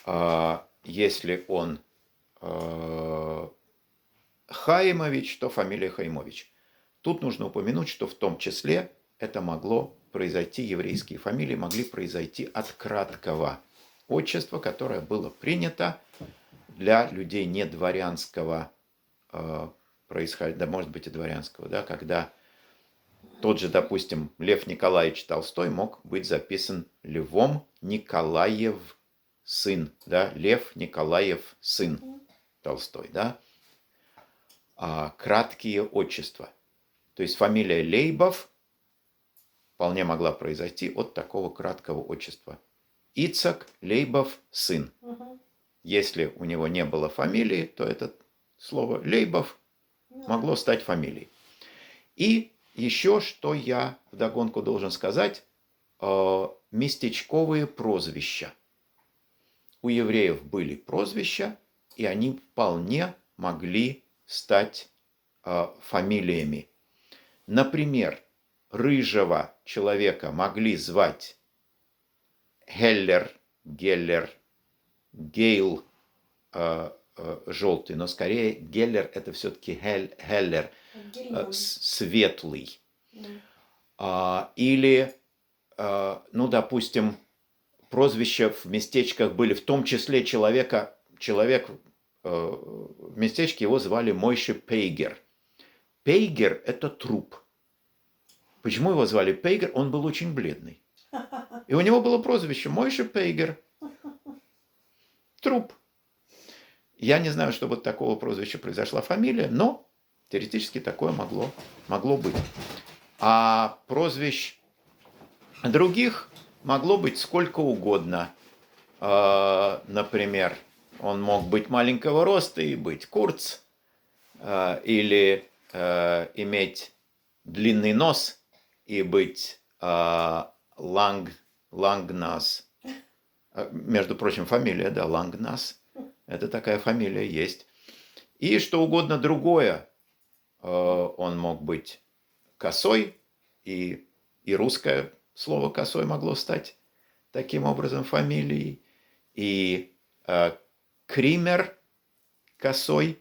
Если он Хаимович, то фамилия Хаимович. Тут нужно упомянуть, что в том числе это могло произойти, еврейские фамилии могли произойти от краткого отчества, которое было принято для людей не дворянского происхождения, да, может быть и дворянского, да, когда тот же, допустим, Лев Николаевич Толстой мог быть записан Львом Николаев сын, да, Лев Николаев сын Толстой, да, краткие отчества. То есть фамилия Лейбов вполне могла произойти от такого краткого отчества. Ицак Лейбов сын. Если у него не было фамилии, то это слово Лейбов могло стать фамилией. И еще, что я вдогонку должен сказать, местечковые прозвища. У евреев были прозвища, и они вполне могли стать фамилиями. Например, рыжего человека могли звать Геллер, Гейл, желтый, но скорее Геллер это все-таки Геллер, светлый. Или, ну, допустим, прозвища в местечках были, в том числе человек в местечке, его звали Мойше Пейгер. Пейгер – это труп. Почему его звали Пейгер? Он был очень бледный. И у него было прозвище Мойше Пейгер. Труп. Я не знаю, что вот такого прозвища произошла фамилия, но теоретически такое могло быть. А прозвищ других могло быть сколько угодно. Например, он мог быть маленького роста и быть Курц, или иметь длинный нос и быть Лангнас. Между прочим, фамилия, да, Лангнас. Это такая фамилия есть. И что угодно другое. Он мог быть косой, и русское слово косой могло стать таким образом фамилией. И Кример косой.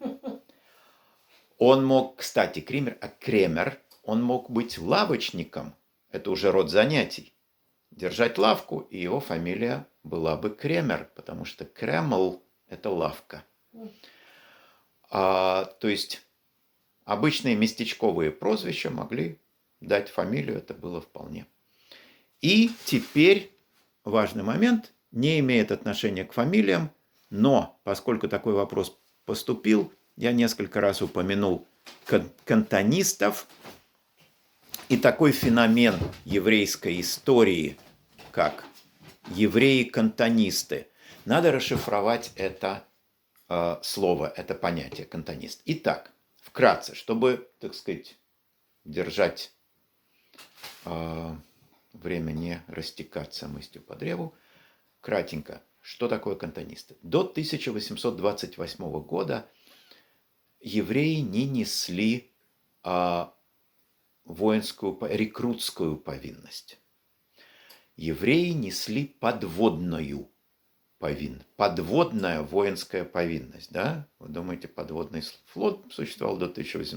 Он мог, кстати, Кремер, он мог быть лавочником. Это уже род занятий. Держать лавку, и его фамилия была бы Кремер, потому что Кремл – это лавка. То есть обычные местечковые прозвища могли дать фамилию, это было вполне. И теперь важный момент, не имеет отношения к фамилиям, но поскольку такой вопрос поступил, я несколько раз упомянул кантонистов, и такой феномен еврейской истории, как евреи-кантонисты. Надо расшифровать это слово, это понятие кантонист. Итак, вкратце, чтобы, так сказать, держать время не растекаться мыслью по древу, кратенько, что такое кантонисты? До 1828 года евреи не несли рекрутскую повинность. Евреи несли подводную повинность. Подводная воинская повинность. Да? Вы думаете, подводный флот существовал до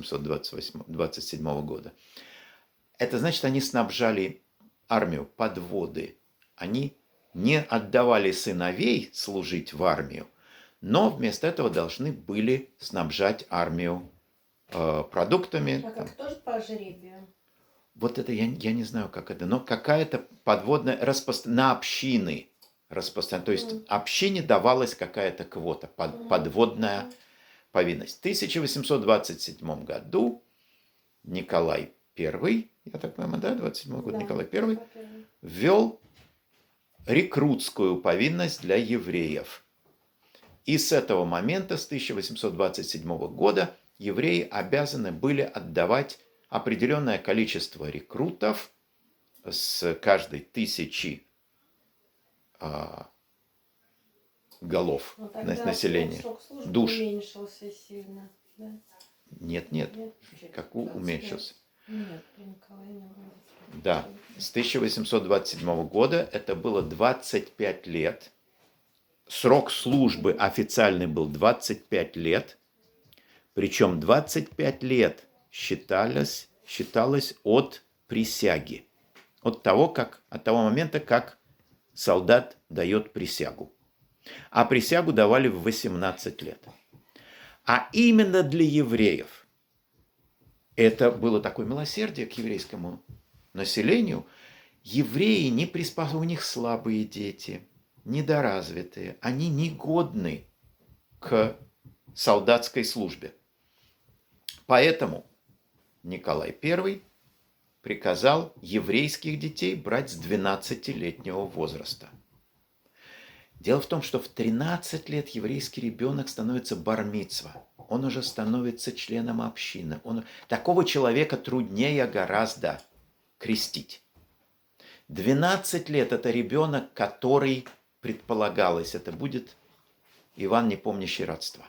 1827 года. Это значит, они снабжали армию подводы. Они не отдавали сыновей служить в армию, но вместо этого должны были снабжать армию продуктами. А как тоже по жребию? Вот это я не знаю, как это, но какая-то подводная на общины распространена. То есть общине давалась какая-то квота, подводная повинность. В 1827 году Николай I, я так понимаю, да, 27 год, да, Николай I, ввел рекрутскую повинность для евреев. И с этого момента, с 1827 года, евреи обязаны были отдавать определенное количество рекрутов с каждой 1000 голов населения. Душ. Уменьшился сильно, да? Нет. Как уменьшился? Нет, при Николае не было. Да. С 1827 года это было 25 лет срок службы официальный был 25 лет, причем 25 лет считалось от присяги, от того момента, как солдат дает присягу. А присягу давали в 18 лет. А именно для евреев это было такое милосердие к еврейскому населению. Евреи не приспособлены, у них слабые дети, недоразвитые, они негодны к солдатской службе. Поэтому Николай I приказал еврейских детей брать с 12-летнего возраста. Дело в том, что в 13 лет еврейский ребенок становится бар-мицва. Он уже становится членом общины. Такого человека труднее гораздо крестить. 12 лет – это ребенок, который, предполагалось, это будет Иван, не помнящий родства.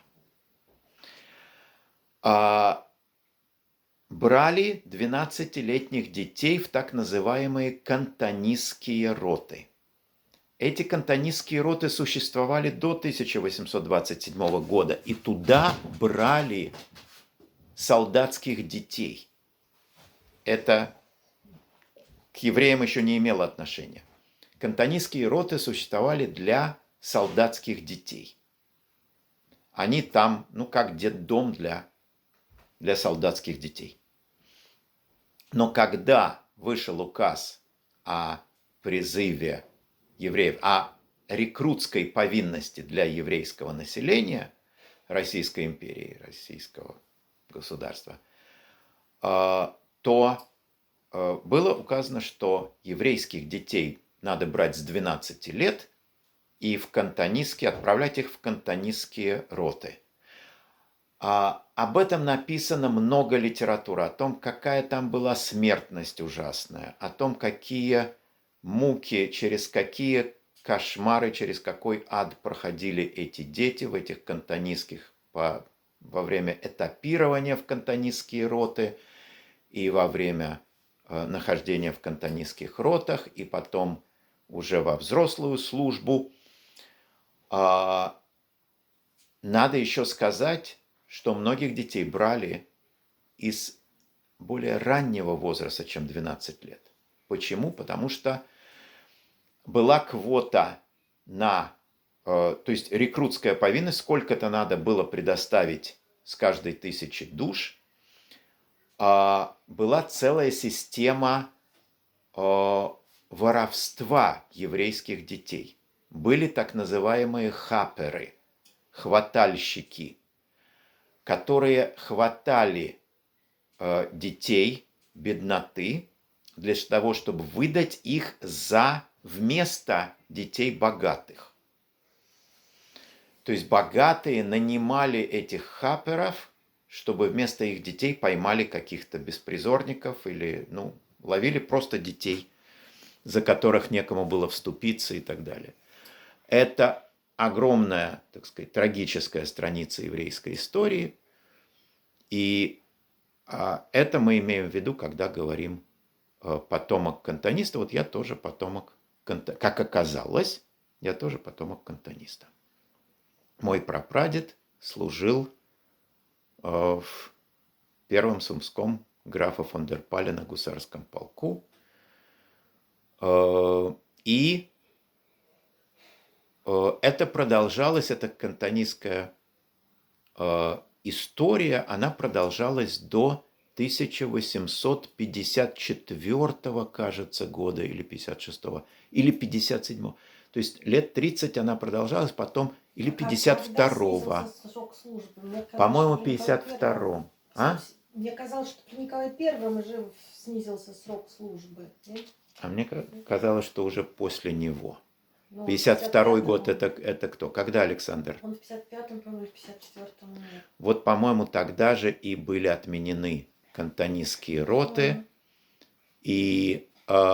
Брали 12-летних детей в так называемые кантонистские роты. Эти кантонистские роты существовали до 1827 года, и туда брали солдатских детей. Это к евреям еще не имело отношения. Кантонистские роты существовали для солдатских детей. Они там, как детдом для солдатских детей. Но когда вышел указ о призыве евреев, о рекрутской повинности для еврейского населения Российской империи, российского государства, то было указано, что еврейских детей надо брать с 12 лет и отправлять их в кантонистские роты. Об этом написано много литературы, о том, какая там была смертность ужасная, о том, какие муки, через какие кошмары, через какой ад проходили эти дети в этих кантонистских во время этапирования в кантонистские роты и во время нахождения в кантонистских ротах, и потом уже во взрослую службу. Надо еще сказать, что многих детей брали из более раннего возраста, чем 12 лет. Почему? Потому что была квота то есть рекрутская повинность, сколько-то надо было предоставить с каждой 1000 душ. Была целая система воровства еврейских детей. Были так называемые хаперы, хватальщики, которые хватали детей бедноты для того, чтобы выдать их вместо детей богатых. То есть богатые нанимали этих хаперов, чтобы вместо их детей поймали каких-то беспризорников или ловили просто детей, за которых некому было вступиться и так далее. Это огромная, так сказать, трагическая страница еврейской истории. И это мы имеем в виду, когда говорим потомок кантониста. Вот я тоже потомок, как оказалось, я тоже потомок кантониста. Мой прапрадед служил в первом сумском графа фон дер Палена гусарском полку. И это продолжалось, эта кантонистская история, она продолжалась до 1854, кажется, года, или 56-го, или 57-го. То есть лет 30 она продолжалась, потом, или 52-го. По-моему, 52-м. Мне казалось, что при Николае Первом уже снизился срок службы. Нет? А мне казалось, что уже после него. 52-й год это кто? Когда Александр? Он в 55-м, по-моему, в 54-м. Нет. Вот, по-моему, тогда же и были отменены кантонистские роты, и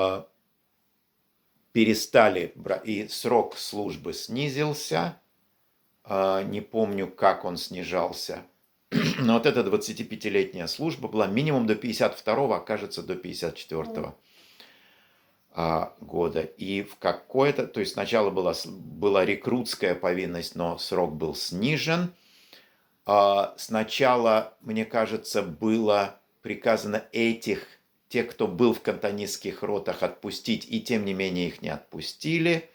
перестали, и срок службы снизился. Не помню, как он снижался. Но вот эта 25-летняя служба была минимум до 52-го, а кажется, до 54-го. года. И в какое-то, то есть сначала была рекрутская повинность, но срок был снижен. Сначала, мне кажется, было приказано тех, кто был в кантонистских ротах, отпустить, и тем не менее их не отпустили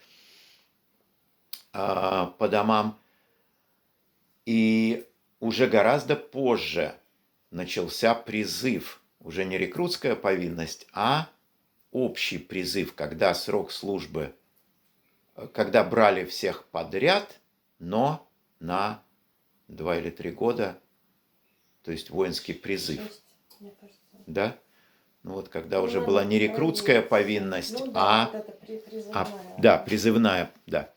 по домам. И уже гораздо позже начался призыв, уже не рекрутская повинность, а общий призыв, когда срок службы, когда брали всех подряд, но на 2 или 3 года, то есть воинский призыв. 6, мне кажется. Да? Ну вот когда Ну, уже надо была не проверить. рекрутская повинность, Ну да, вот это призывная. да, призывная, да.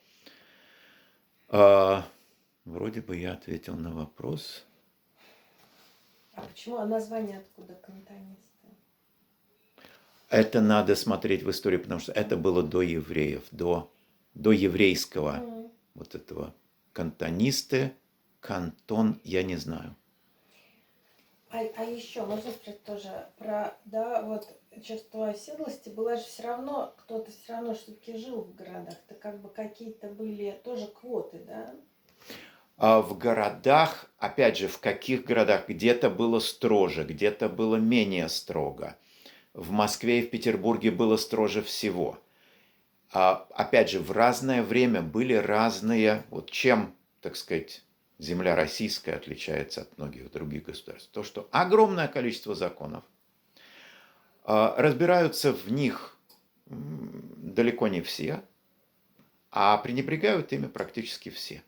Вроде бы я ответил на вопрос. А почему? А название откуда кантонисты? Это надо смотреть в истории, потому что это было до евреев, до еврейского вот этого кантонисты, кантон, я не знаю. А еще можно спросить тоже про, да, вот чувство оседлости, было же все равно, кто-то все равно все-таки жил в городах, то как бы какие-то были тоже квоты, да? А в городах, опять же, в каких городах, где-то было строже, где-то было менее строго. В Москве и в Петербурге было строже всего. Опять же, в разное время были разные, вот чем, так сказать, земля российская отличается от многих других государств. То, что огромное количество законов, разбираются в них далеко не все, а пренебрегают ими практически все.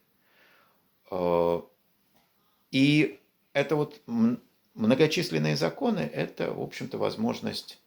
И это вот многочисленные законы, это, в общем-то, возможность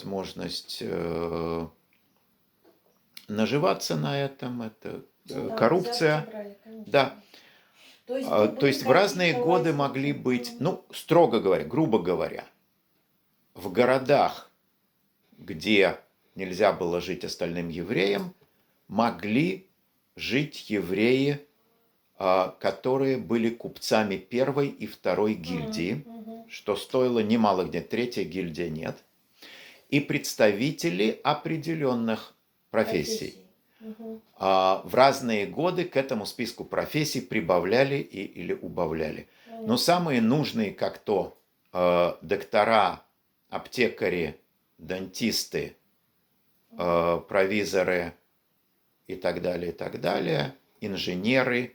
наживаться на этом, это Ну да, коррупция. взятки брали, конечно. Да. То есть в разные годы какие-то могли лазейки? быть, ну, строго говоря, грубо говоря, в городах, где нельзя было жить остальным евреям, могли жить евреи, которые были купцами первой и второй гильдии, что стоило немало где, третья гильдия нет, и представители определенных профессий. В разные годы к этому списку профессий прибавляли или убавляли. Но самые нужные, как то доктора, аптекари, дантисты, провизоры и так далее, инженеры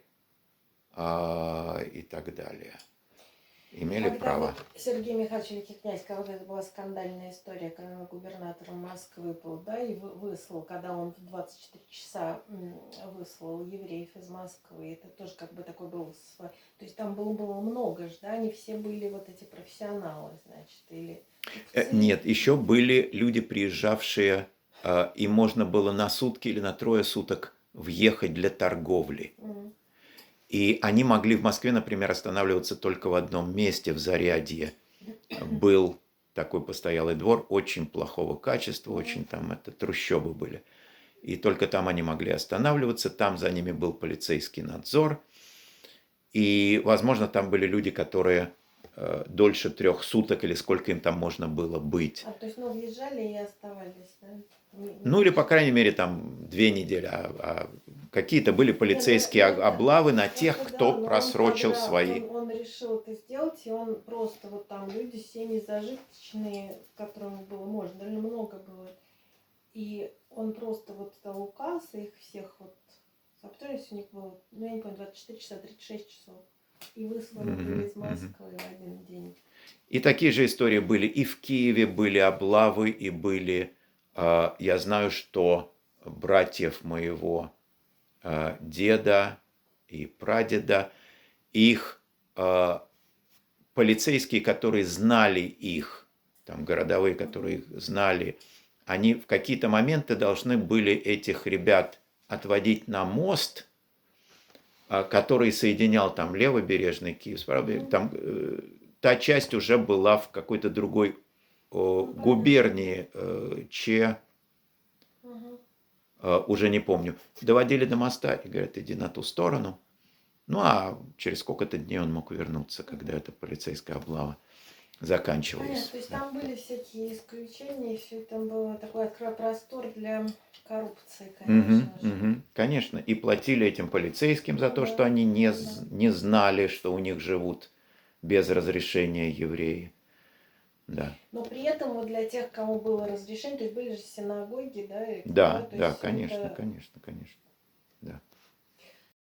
и так далее, имели Когда право. вот Сергей Михайлович Великий князь, когда вот это была скандальная история, когда он губернатором Москвы был, да, и выслал, когда он в 24 часа выслал евреев из Москвы, это тоже как бы такой был, то есть там было много же, да, они все были вот эти профессионалы, значит, или... Нет, еще были люди, приезжавшие, им можно было на сутки или на 3 суток въехать для торговли. И они могли в Москве, например, останавливаться только в одном месте, в Зарядье. Был такой постоялый двор очень плохого качества, очень там трущобы были. И только там они могли останавливаться, там за ними был полицейский надзор. И, возможно, там были люди, которые дольше 3 суток или сколько им там можно было быть. То есть, въезжали и оставались, да? Ну, или, по крайней мере, там 2 недели. Какие-то были полицейские облавы на тех, кто просрочил свои. Он решил это сделать, и он просто вот там люди, семьи зажиточные, с которыми было можно, довольно много было. И он просто вот дал указ, и их всех вот, запомнились, у них было, ну, я не помню, 24 часа, 36 часов. И высланы были из Москвы в один день. И такие же истории были и в Киеве, были облавы, и были... Я знаю, что братьев моего деда и прадеда, их полицейские, которые знали их, там городовые, которые их знали, они в какие-то моменты должны были этих ребят отводить на мост, который соединял там левобережный Киев с правобережным. Там та часть уже была в какой-то другой губернии, уже не помню. Доводили до моста и говорят, иди на ту сторону. Ну, а через сколько-то дней он мог вернуться, когда это полицейская облава. Понятно, заканчивались. то есть Да. там были всякие исключения, и все это было такой простор для коррупции, Мгм, конечно же. мгм. Конечно, и платили этим полицейским за Ну то, да, что они ну да. не знали, что у них живут без разрешения евреи. Да, Но при этом вот для тех, кому было разрешение, то есть были же синагоги, да, и да, да, то да, есть все конечно, это конечно, конечно.